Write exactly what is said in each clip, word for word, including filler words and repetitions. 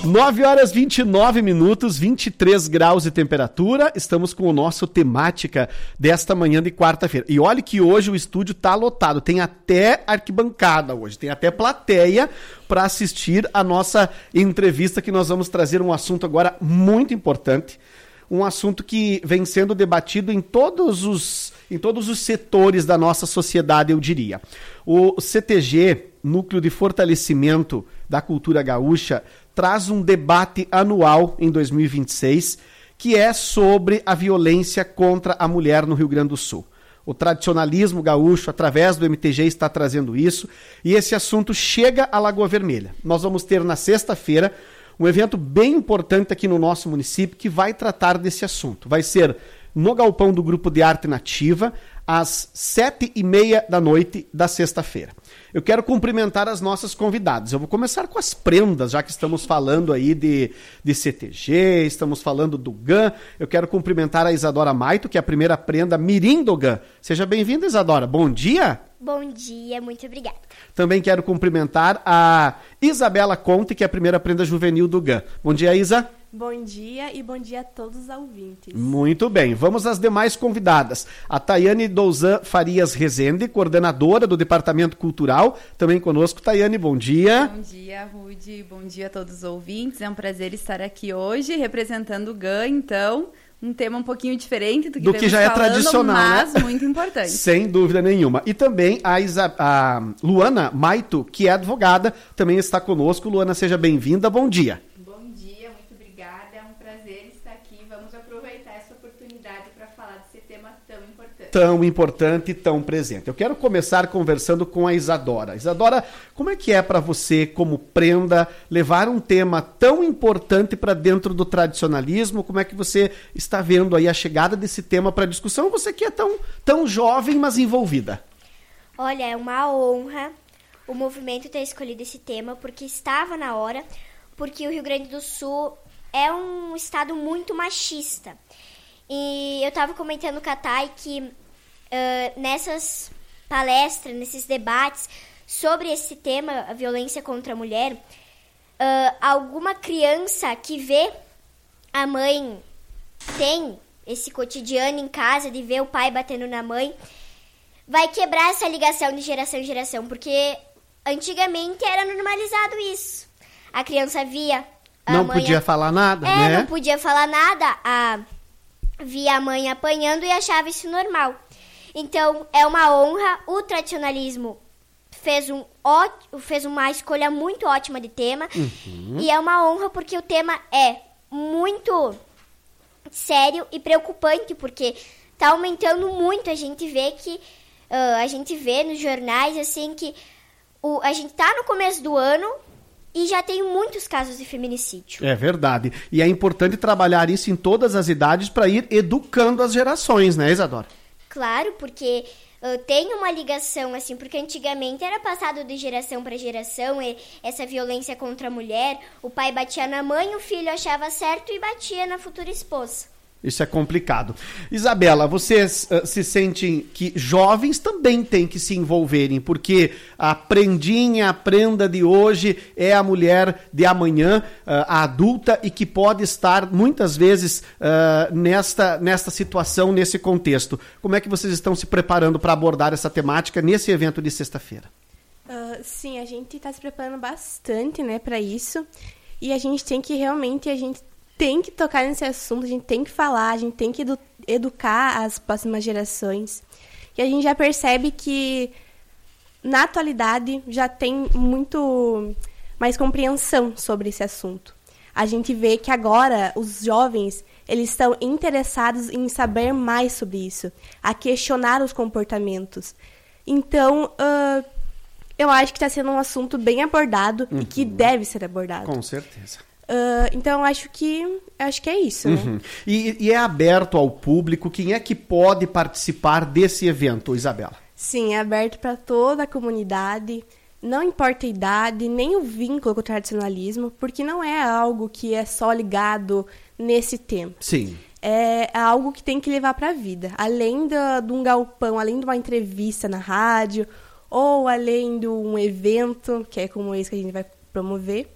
nove horas e vinte e nove minutos, vinte e três graus de temperatura. Estamos com o nosso temática desta manhã de quarta-feira. E olha que hoje o estúdio tá lotado. Tem até arquibancada hoje, tem até plateia para assistir a nossa entrevista, que nós vamos trazer um assunto agora muito importante. Um assunto que vem sendo debatido em todos os, em todos os setores da nossa sociedade, eu diria. O C T G, Núcleo de Fortalecimento da Cultura Gaúcha, traz um debate anual em dois mil e vinte e seis, que é sobre a violência contra a mulher no Rio Grande do Sul. O tradicionalismo gaúcho, através do M T G, está trazendo isso, e esse assunto chega à Lagoa Vermelha. Nós vamos ter na sexta-feira um evento bem importante aqui no nosso município que vai tratar desse assunto. Vai ser no galpão do Grupo de Arte Nativa, às sete e meia da noite da sexta-feira. Eu quero cumprimentar as nossas convidadas. Eu vou começar com as prendas, já que estamos falando aí de, de C T G, estamos falando do G A M. Eu quero cumprimentar a Isadora Maito, que é a primeira prenda mirim do G A M. Seja bem-vinda, Isadora. Bom dia. Bom dia, muito obrigada. Também quero cumprimentar a Isabela Conte, que é a primeira prenda juvenil do G A M. Bom dia, Isa. Bom dia e bom dia a todos os ouvintes. Muito bem, vamos às demais convidadas. A Tayane Douzan Farias Rezende, coordenadora do Departamento Cultural, também conosco. Tayane, bom dia. Bom dia, Rude, bom dia a todos os ouvintes. É um prazer estar aqui hoje representando o G A M, então, um tema um pouquinho diferente do que, do que já é falando, tradicional, mas né? muito importante. Sem dúvida nenhuma. E também a, Isa, a Luana Maito, que é advogada, também está conosco. Luana, seja bem-vinda, bom dia. Tão importante e tão presente. Eu quero começar conversando com a Isadora. Isadora, como é que é para você, como prenda, levar um tema tão importante para dentro do tradicionalismo? Como é que você está vendo aí a chegada desse tema para discussão? Você que é tão, tão jovem, mas envolvida. Olha, é uma honra o movimento ter escolhido esse tema, porque estava na hora, porque o Rio Grande do Sul é um estado muito machista. E eu estava comentando com a Thay que uh, nessas palestras, nesses debates sobre esse tema, a violência contra a mulher, uh, alguma criança que vê a mãe, tem esse cotidiano em casa de ver o pai batendo na mãe, vai quebrar essa ligação de geração em geração, porque antigamente era normalizado isso. A criança via a Não mãe podia a... falar nada, é, né? não podia falar nada, a... via a mãe apanhando e achava isso normal. Então, é uma honra. O tradicionalismo fez, um ó... fez uma escolha muito ótima de tema. Uhum. E é uma honra porque o tema é muito sério e preocupante, porque está aumentando muito. A gente vê que uh, a gente vê nos jornais assim que o... a gente está no começo do ano e já tem muitos casos de feminicídio. É verdade. E é importante trabalhar isso em todas as idades para ir educando as gerações, né, Isadora? Claro, porque uh, tem uma ligação, assim, porque antigamente era passado de geração para geração e essa violência contra a mulher. O pai batia na mãe, o filho achava certo e batia na futura esposa. Isso é complicado. Isabela, vocês uh, se sentem que jovens também têm que se envolverem, porque a prendinha, a prenda de hoje é a mulher de amanhã, uh, a adulta, e que pode estar muitas vezes uh, nesta, nesta situação, nesse contexto. Como é que vocês estão se preparando para abordar essa temática nesse evento de sexta-feira? Uh, sim, a gente está se preparando bastante, né, para isso, e a gente tem que realmente... a gente tem que tocar nesse assunto, a gente tem que falar, a gente tem que edu- educar as próximas gerações. E a gente já percebe que, na atualidade, já tem muito mais compreensão sobre esse assunto. A gente vê que agora os jovens, eles estão interessados em saber mais sobre isso, a questionar os comportamentos. Então, uh, eu acho que está sendo um assunto bem abordado uhum. e que deve ser abordado. Com certeza. Uh, então, acho que acho que é isso, né? Uhum. E, e é aberto ao público? Quem é que pode participar desse evento, Isabela? Sim, é aberto para toda a comunidade, não importa a idade, nem o vínculo com o tradicionalismo, porque não é algo que é só ligado nesse tempo. Sim. É algo que tem que levar para a vida. Além de um galpão, além de uma entrevista na rádio, ou além de um evento, que é como esse que a gente vai promover,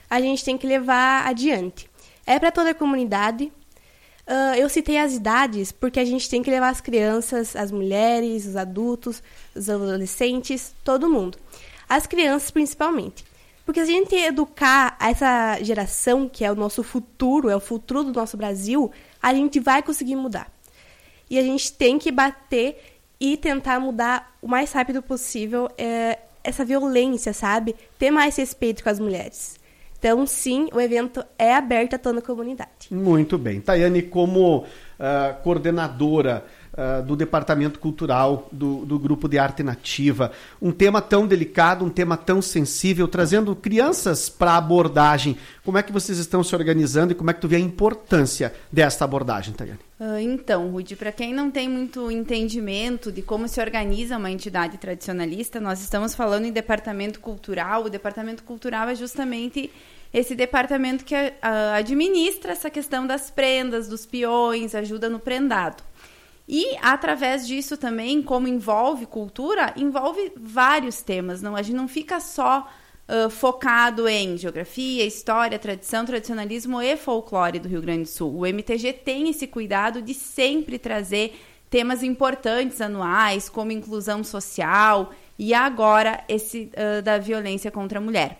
a gente tem que levar adiante. É para toda a comunidade. Uh, eu citei as idades porque a gente tem que levar as crianças, as mulheres, os adultos, os adolescentes, todo mundo. As crianças, principalmente. Porque se a gente educar essa geração, que é o nosso futuro, é o futuro do nosso Brasil, a gente vai conseguir mudar. E a gente tem que bater e tentar mudar o mais rápido possível é, essa violência, sabe? Ter mais respeito com as mulheres. Então, sim, o evento é aberto a toda a comunidade. Muito bem. Tayane, como uh, coordenadora uh, do Departamento Cultural do, do Grupo de Arte Nativa, um tema tão delicado, um tema tão sensível, trazendo crianças para a abordagem, como é que vocês estão se organizando e como é que tu vê a importância desta abordagem, Tayane? Uh, então, Rudy, para quem não tem muito entendimento de como se organiza uma entidade tradicionalista, nós estamos falando em departamento cultural. O departamento cultural é justamente esse departamento que uh, administra essa questão das prendas, dos peões, ajuda no prendado. E, através disso também, como envolve cultura, envolve vários temas. Não, a gente não fica só uh, focado em geografia, história, tradição, tradicionalismo e folclore do Rio Grande do Sul. O M T G tem esse cuidado de sempre trazer temas importantes anuais, como inclusão social e agora esse uh, da violência contra a mulher.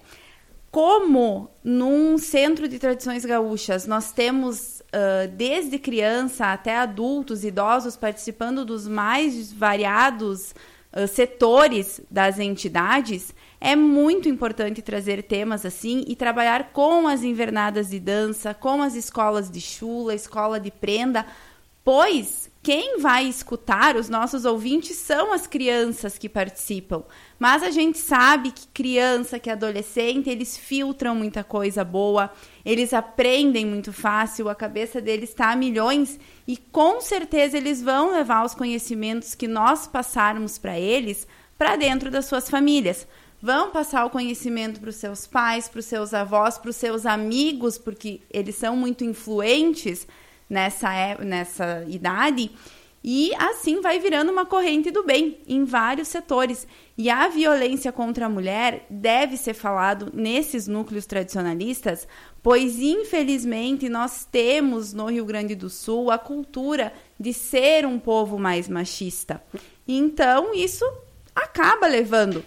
Como num centro de tradições gaúchas nós temos uh, desde criança até adultos, idosos participando dos mais variados uh, setores das entidades, é muito importante trazer temas assim e trabalhar com as invernadas de dança, com as escolas de chula, escola de prenda, pois quem vai escutar os nossos ouvintes são as crianças que participam. Mas a gente sabe que criança, que adolescente, eles filtram muita coisa boa, eles aprendem muito fácil, a cabeça deles está a milhões e com certeza eles vão levar os conhecimentos que nós passarmos para eles para dentro das suas famílias. Vão passar o conhecimento para os seus pais, para os seus avós, para os seus amigos, porque eles são muito influentes nessa, nessa idade, e assim vai virando uma corrente do bem em vários setores. E a violência contra a mulher deve ser falado nesses núcleos tradicionalistas, pois infelizmente nós temos no Rio Grande do Sul a cultura de ser um povo mais machista. Então isso acaba levando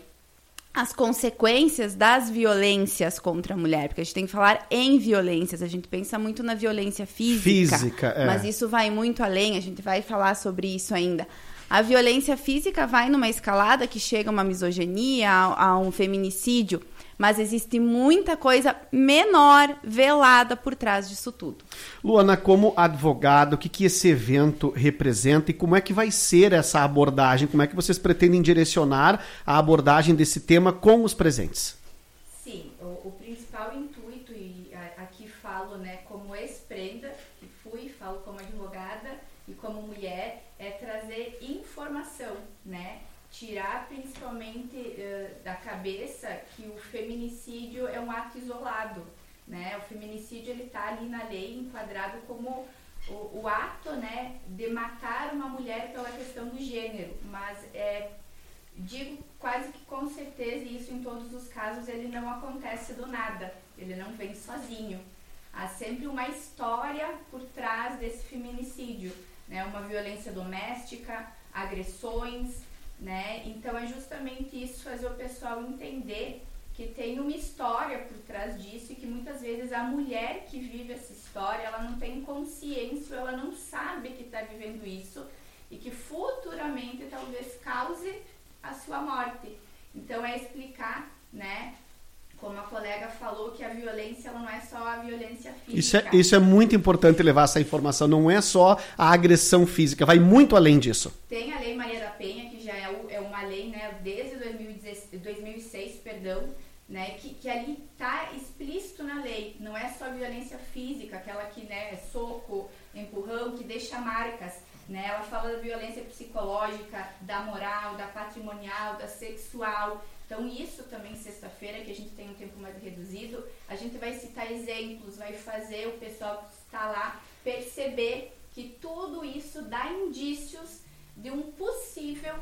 as consequências das violências contra a mulher, porque a gente tem que falar em violências, a gente pensa muito na violência física, física é. Mas isso vai muito além, a gente vai falar sobre isso ainda. A violência física vai numa escalada que chega a uma misoginia, a, a um feminicídio, mas existe muita coisa menor, velada por trás disso tudo. Luana, como advogada, o que, que esse evento representa e como é que vai ser essa abordagem? Como é que vocês pretendem direcionar a abordagem desse tema com os presentes? Sim, o, o principal intuito, e a, aqui falo né, como ex-prenda, que fui, falo como advogada e como mulher, é trazer informação, né? Tirar principalmente uh, da cabeça que o feminicídio é um ato isolado, né? O feminicídio ele está ali na lei enquadrado como o, o ato, né, de matar uma mulher pela questão do gênero, mas é, digo quase que com certeza, e isso em todos os casos, ele não acontece do nada, ele não vem sozinho. Há sempre uma história por trás desse feminicídio, né? Uma violência doméstica, agressões, né? Então é justamente isso, fazer o pessoal entender que tem uma história por trás disso e que muitas vezes a mulher que vive essa história, ela não tem consciência, ela não sabe que está vivendo isso e que futuramente talvez cause a sua morte. Então é explicar, né, como a colega falou, que a violência ela não é só a violência física. Isso é, isso é muito importante levar essa informação, não é só a agressão física, vai muito além disso. Tem a Lei Maria da Penha, que já é, o, é uma lei, né, desde dois mil e dezesseis, dois mil e seis, perdão, né, que, que ali está explícito na lei, não é só violência física, aquela que, né, é soco, empurrão, que deixa marcas, né, ela fala da violência psicológica, da moral, da patrimonial, da sexual. Então isso também sexta-feira, que a gente tem um tempo mais reduzido, a gente vai citar exemplos, vai fazer o pessoal que está lá perceber que tudo isso dá indícios de um possível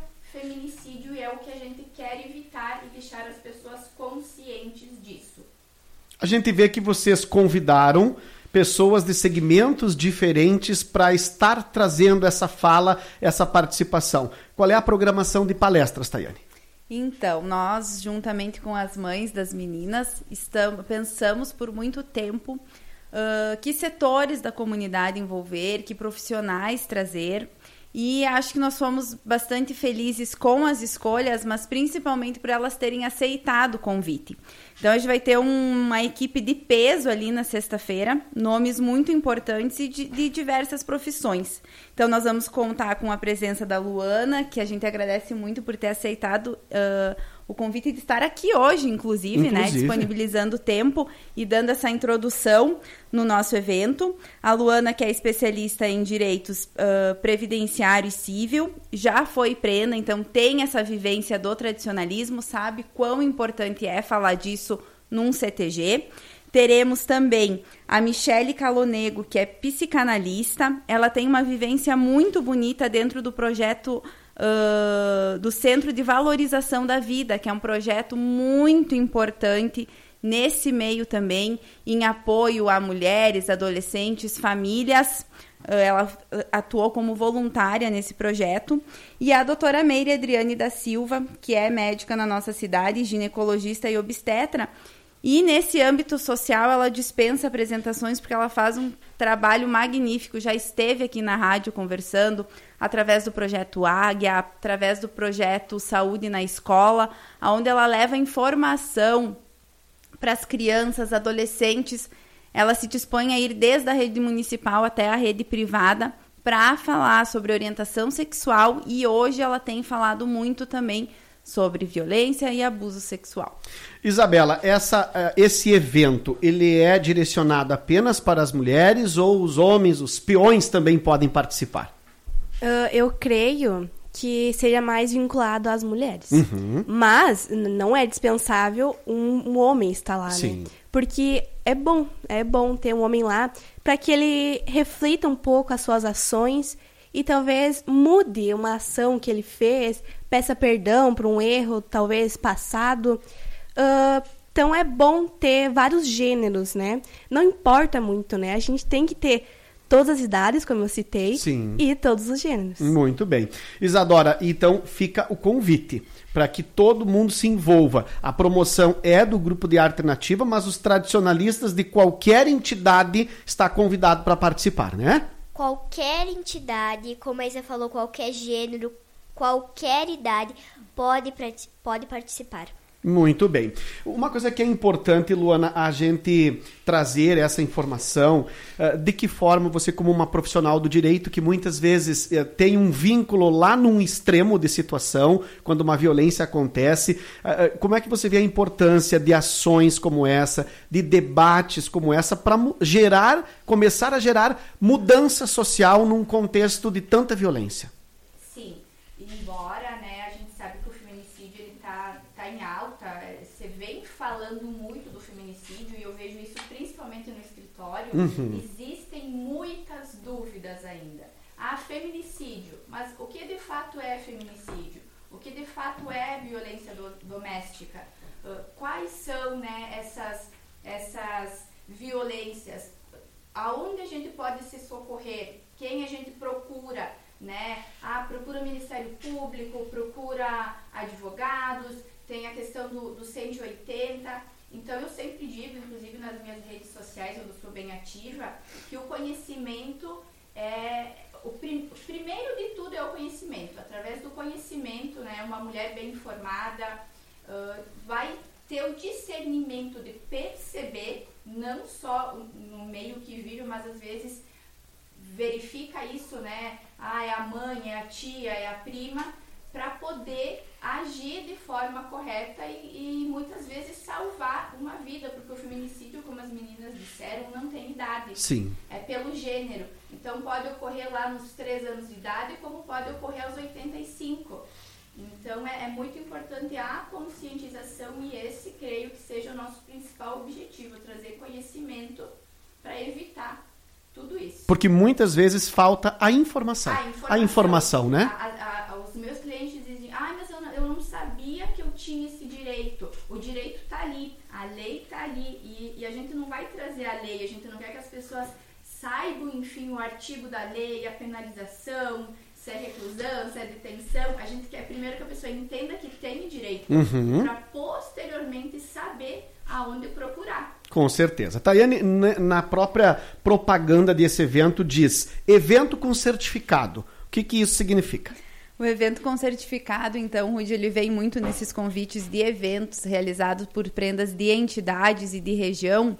feminicídio e é o que a gente quer evitar e deixar as pessoas conscientes disso. A gente vê que vocês convidaram pessoas de segmentos diferentes para estar trazendo essa fala, essa participação. Qual é a programação de palestras, Tayane? Então, nós, juntamente com as mães das meninas, estamos, pensamos por muito tempo uh, que setores da comunidade envolver, que profissionais trazer. E acho que nós fomos bastante felizes com as escolhas, mas principalmente por elas terem aceitado o convite. Então, a gente vai ter um, uma equipe de peso ali na sexta-feira, nomes muito importantes e de, de diversas profissões. Então, nós vamos contar com a presença da Luana, que a gente agradece muito por ter aceitado uh, o convite de estar aqui hoje, inclusive, inclusive, né? Disponibilizando tempo e dando essa introdução no nosso evento. A Luana, que é especialista em direitos uh, previdenciário e civil, já foi prena, então tem essa vivência do tradicionalismo, sabe quão importante é falar disso num C T G. Teremos também a Michele Calonego, que é psicanalista. Ela tem uma vivência muito bonita dentro do projeto uh, do Centro de Valorização da Vida, que é um projeto muito importante nesse meio também, em apoio a mulheres, adolescentes, famílias. Uh, ela atuou como voluntária nesse projeto. E a doutora Meire Adriane da Silva, que é médica na nossa cidade, ginecologista e obstetra. E nesse âmbito social ela dispensa apresentações porque ela faz um trabalho magnífico, já esteve aqui na rádio conversando através do projeto Águia, através do projeto Saúde na Escola, onde ela leva informação para as crianças, adolescentes. Ela se dispõe a ir desde a rede municipal até a rede privada para falar sobre orientação sexual, e hoje ela tem falado muito também sobre violência e abuso sexual. Isabela, essa, esse evento, ele é direcionado apenas para as mulheres ou os homens, os peões também podem participar? Uh, eu creio que seja mais vinculado às mulheres. Uhum. Mas não é dispensável um, um homem estar lá, Sim. né? Porque é bom, é bom ter um homem lá para que ele reflita um pouco as suas ações e talvez mude uma ação que ele fez, peça perdão por um erro, talvez, passado. Uh, então, é bom ter vários gêneros, né? Não importa muito, né? A gente tem que ter todas as idades, como eu citei, Sim. e todos os gêneros. Muito bem. Isadora, então fica o convite para que todo mundo se envolva. A promoção é do Grupo de Arte Nativa, mas os tradicionalistas de qualquer entidade está convidado para participar, né? Qualquer entidade, como a Isa falou, qualquer gênero, qualquer idade pode, pode participar. Muito bem. Uma coisa que é importante, Luana, a gente trazer essa informação, de que forma você, como uma profissional do direito, que muitas vezes tem um vínculo lá num extremo de situação, quando uma violência acontece, como é que você vê a importância de ações como essa, de debates como essa, para gerar, começar a gerar mudança social num contexto de tanta violência? Sim, embora, né, a gente sabe que o feminicídio ele tá, tá em alta, você vem falando muito do feminicídio e eu vejo isso principalmente no escritório, uhum. Existem muitas dúvidas ainda. Ah, feminicídio, mas o que de fato é feminicídio? O que de fato é violência do, doméstica? Uh, quais são, né, essas, essas violências? Aonde a gente pode se socorrer? Quem a gente procura? Né? Ah, procura o Ministério Público, procura advogados, tem a questão do, do cento e oitenta. Então, eu sempre digo, inclusive nas minhas redes sociais, onde eu sou bem ativa, que o conhecimento é... O prim, primeiro de tudo é o conhecimento. Através do conhecimento, né, uma mulher bem informada uh, vai ter o discernimento de perceber, não só no meio que vive, mas às vezes verifica isso, né? Ah, é a mãe, é a tia, é a prima, para poder agir de forma correta e, e muitas vezes salvar uma vida, porque o feminicídio, como as meninas disseram, não tem idade. Sim. É pelo gênero. Então pode ocorrer lá nos três anos de idade, como pode ocorrer aos oitenta e cinco. Então é, é muito importante a conscientização e esse, creio que seja o nosso principal objetivo, trazer conhecimento para evitar tudo isso. Porque muitas vezes falta a informação. A informação, a informação, né? A, a, a, os meus clientes dizem, ah, mas eu não, eu não sabia que eu tinha esse direito. O direito está ali, a lei lei está ali e, e a gente não vai trazer a lei, a gente não quer que as pessoas saibam, enfim, o artigo da lei, a penalização, se é reclusão, se é detenção. A gente quer primeiro que a pessoa entenda que tem direito, uhum. para posteriormente saber aonde procurar. Com certeza. Tayane, na própria propaganda desse evento diz evento com certificado. O que, que isso significa? O evento com certificado, então, Rudy, ele vem muito nesses convites de eventos realizados por prendas de entidades e de região,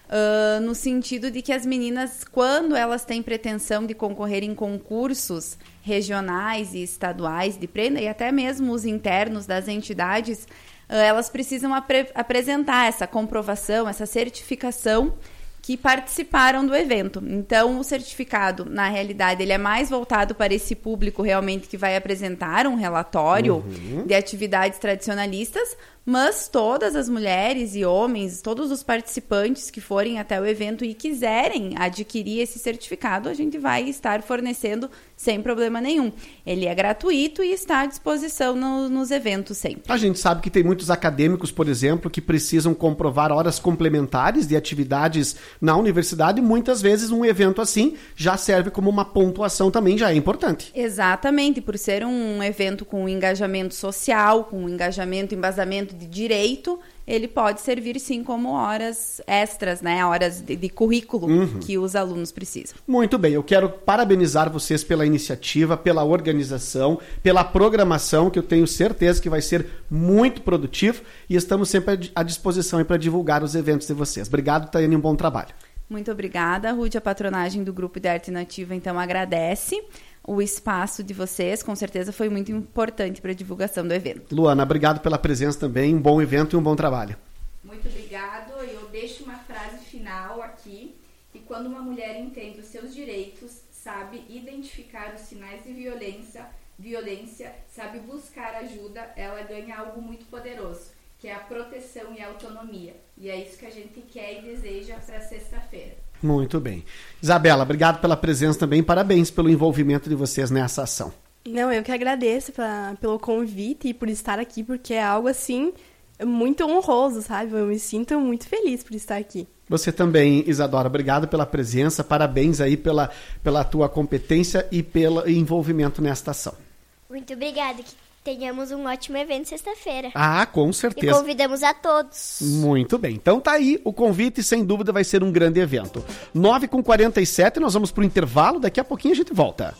uh, no sentido de que as meninas, quando elas têm pretensão de concorrer em concursos regionais e estaduais de prenda, e até mesmo os internos das entidades, uh, elas precisam apre- apresentar essa comprovação, essa certificação que participaram do evento. Então, o certificado, na realidade, ele é mais voltado para esse público realmente que vai apresentar um relatório uhum. de atividades tradicionalistas, mas todas as mulheres e homens, todos os participantes que forem até o evento e quiserem adquirir esse certificado, a gente vai estar fornecendo sem problema nenhum. Ele é gratuito e está à disposição no, nos eventos sempre. A gente sabe que tem muitos acadêmicos, por exemplo, que precisam comprovar horas complementares de atividades na universidade e muitas vezes um evento assim já serve como uma pontuação também, já é importante. Exatamente, por ser um evento com engajamento social, com engajamento, embasamento de direito, ele pode servir sim como horas extras, né? Horas de, de currículo uhum. que os alunos precisam. Muito bem, eu quero parabenizar vocês pela iniciativa, pela organização, pela programação, que eu tenho certeza que vai ser muito produtivo e estamos sempre à disposição para divulgar os eventos de vocês. Obrigado, Tayane, um bom trabalho. Muito obrigada, Ruth. A patronagem do Grupo de Arte Nativa, então, agradece o espaço de vocês, com certeza foi muito importante para a divulgação do evento. Luana, obrigado pela presença também, um bom evento e um bom trabalho. Muito obrigado, eu deixo uma frase final aqui, que quando uma mulher entende os seus direitos, sabe identificar os sinais de violência, violência, sabe buscar ajuda, ela ganha algo muito poderoso, que é a proteção e a autonomia. E é isso que a gente quer e deseja para sexta-feira. Muito bem. Isabela, obrigado pela presença também. Parabéns pelo envolvimento de vocês nessa ação. Não, eu que agradeço pra, pelo convite e por estar aqui, porque é algo, assim, muito honroso, sabe? Eu me sinto muito feliz por estar aqui. Você também, Isadora, obrigado pela presença. Parabéns aí pela, pela tua competência e pelo envolvimento nesta ação. Muito obrigada. Que tenhamos um ótimo evento sexta-feira. Ah, com certeza. E convidamos a todos. Muito bem. Então tá aí o convite, sem dúvida vai ser um grande evento. nove e quarenta e sete, nós vamos pro intervalo, daqui a pouquinho a gente volta.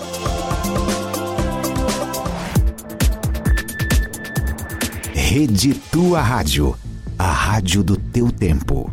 Rede Tua Rádio, a rádio do teu tempo.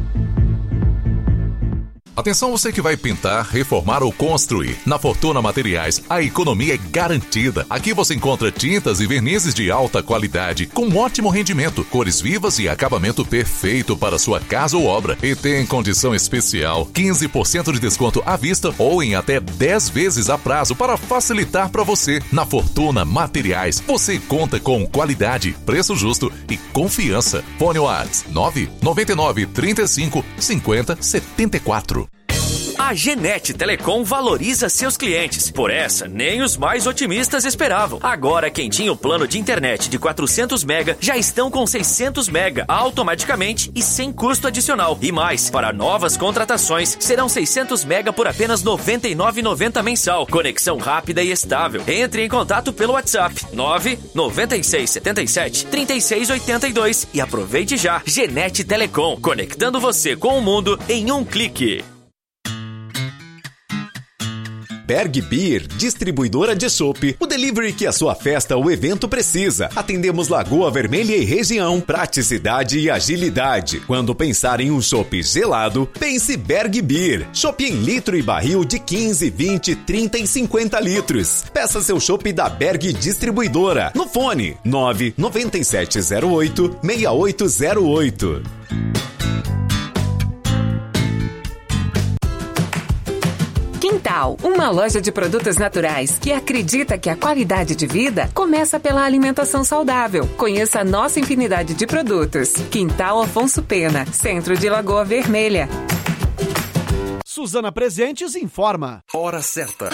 Atenção você que vai pintar, reformar ou construir. Na Fortuna Materiais, a economia é garantida. Aqui você encontra tintas e vernizes de alta qualidade, com ótimo rendimento, cores vivas e acabamento perfeito para sua casa ou obra. E tem condição especial, quinze por cento de desconto à vista ou em até dez vezes a prazo para facilitar para você. Na Fortuna Materiais, você conta com qualidade, preço justo e confiança. Fone WhatsApp nove nove nove, trinta e cinco, cinquenta, setenta e quatro. A Genet Telecom valoriza seus clientes. Por essa, nem os mais otimistas esperavam. Agora, quem tinha o plano de internet de quatrocentos mega já estão com seiscentos mega automaticamente e sem custo adicional. E mais, para novas contratações, serão seiscentos mega por apenas noventa e nove reais e noventa centavos mensal. Conexão rápida e estável. Entre em contato pelo WhatsApp nove nove seis sete sete, três seis oito dois e aproveite já. Genet Telecom, conectando você com o mundo em um clique. Berg Beer, distribuidora de chopp, o delivery que a sua festa ou evento precisa. Atendemos Lagoa Vermelha e região, praticidade e agilidade. Quando pensar em um chopp gelado, pense Berg Beer. Chopp em litro e barril de quinze, vinte, trinta e cinquenta litros. Peça seu chopp da Berg Distribuidora no fone nove nove sete zero oito, seis oito zero oito. Quintal, uma loja de produtos naturais que acredita que a qualidade de vida começa pela alimentação saudável. Conheça a nossa infinidade de produtos. Quintal Afonso Pena, centro de Lagoa Vermelha. Suzana Presentes informa. Hora certa.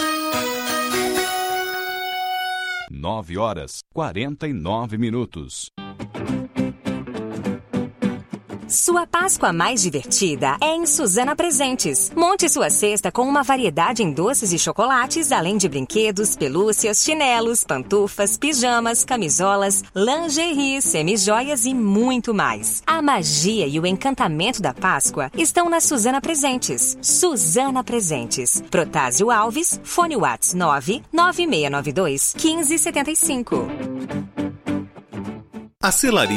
nove horas, quarenta e nove minutos. Sua Páscoa mais divertida é em Suzana Presentes. Monte sua cesta com uma variedade em doces e chocolates, além de brinquedos, pelúcias, chinelos, pantufas, pijamas, camisolas, lingeries, semijoias e muito mais. A magia e o encantamento da Páscoa estão na Suzana Presentes. Suzana Presentes. Protásio Alves, fone Whats nove nove seis nove dois um cinco sete cinco. A Celaria